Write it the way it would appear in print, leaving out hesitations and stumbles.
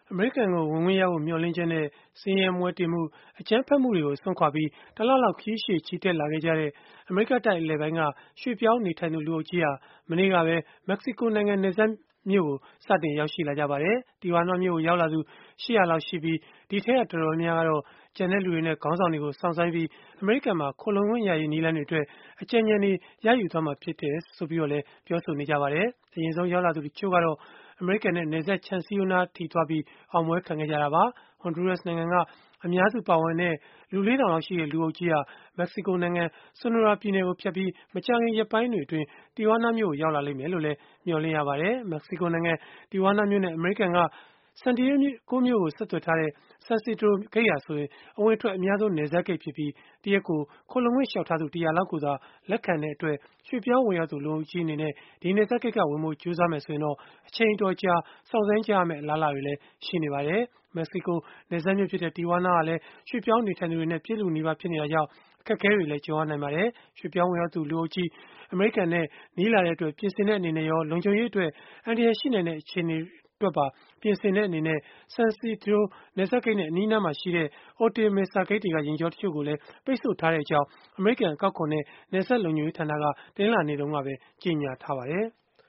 အမေရိကန်ကိုဝင်ခွင့်ရဖို့မျှော်လင့်ချက်နဲ့ဆင်းရဲမွဲတေမှုအကြမ်းဖက်မှုတွေကိုစွန့်ခွာပြီးတလလောက်ခရီးရှည်ချီတက်လာခဲ့ကြတဲ့အမေရိကတိုက်အလယ်ပိုင်းကရွှေ့ပြောင်းနေထိုင်သူလူအုပ်ကြီးဟာမနေ့ကပဲမက္ကဆီကိုနိုင်ငံနယ်စပ်မြို့ကိုစတင်ရောက်ရှိလာကြပါတယ်။ တီဝါနာမြို့ကိုရောက်လာသူ800လောက်ရှိပြီးဒီထဲကတော်တော်များများကတော့ကျန်တဲ့လူတွေနဲ့ခေါင်းဆောင်တွေကိုစောင့်ဆိုင်းပြီးအမေရိကန်မှာခိုလှုံခွင့်ရရေးနည်းလမ်းတွေအတွက်အကြံဉာဏ်တွေရယူသွားမှာဖြစ်တယ်ဆိုပြီးတော့လည်းပြောဆိုနေကြပါတယ်။အရင်ဆုံးရောက်လာသူတချို့ကတော့အမေရိကန်နဲ့နယ်စပ်ခြံစည်းရိုးနားထိသွားပြီးအောင်ပွဲခံခဲ့ကြတာပါ။ Honduras နိုင်ငံကအများစုပါဝင်တဲ့လူ 4,000 လောက်ရှိတဲ့လူအုပ်ကြီးဟာမက္ကဆီကိုနိုင်ငံ Sonora ပြည်နယ်ကိုဖြတ်ပြီးမကြာခင်ရက်ပိုင်းတွေအတွင်းတီဝါနာမြို့ကိုရောက်လာလိမ့်မယ်လို့လည်းမျှော်လင့်ရပါတယ်။ မက္ကဆီကိုနိုင်ငံတီဝါနာမြို့နဲ့အမေရိကန်ကSan Diego မြို့ကိုဆက်သွယ်ထားတဲ့ San Pedro ဂိတ်ဟာဆိုရင်အဝင်အထွက်အများဆုံးနယ်စပ်ဂိတ်ဖြစ်ပြီးတရက်ကိုခိုလှုံခွင့်လျှောက်ထားသူ100လောက်ကိုသာလက်ခံတဲ့အတွက်ရွှေ့ပြောင်းဝင်ရောက်သူလူအုပ်ကြီးအနေနဲ့ဒီနယ်စပ်ဂိတ်ကဝင်ဖို့ကြိုးစားမယ်ဆိုရင်တော့အချိန်အတော်ကြာစောင့်ဆိုင်းကြရမယ့်အလားအလာတွေလည်းရှိနေပါတယ်။ မက္ကဆီကိုနယ်စပ်မြို့ဖြစ်တဲ့တီဝါနာကလည်းရွှေ့ပြောင်းနေထိုင်သူတွေနဲ့ပြည့်လူနီးပါးဖြစ်နေတာကြောင့်အခက်အခဲတွေလည်းကြုံရနိုင်ပါတယ်။ ရွှေ့ပြောင်းဝင်ရောက်သူလူအုပ်ကြီးအမေရိကန်နဲ့နီးလာတဲ့အတွက်ပြင်ဆင်တဲ့အနေနဲ့ရောလုံခြုံရေးအတွက်အန္တရာယ်ရှိနိုင်တဲ့အခြေအနေအတွက်ပါပြင်ဆင်တဲ့အနေနဲ့ San Isidro နယ်စပ်ဂိတ်နဲ့အနီးအနားမှာရှိတဲ့ Otay Mesa ဂိတ်တွေကယာဉ်ကြောတချို့ကိုလည်းပိတ်ဆို့ထားကြောင်းအမေရိကန်အကောက်ခွန်နဲ့နယ်စပ်လုံခြုံရေးဌာနကတနင်္လာနေ့တုန်းကပဲကြေညာထားပါတယ်။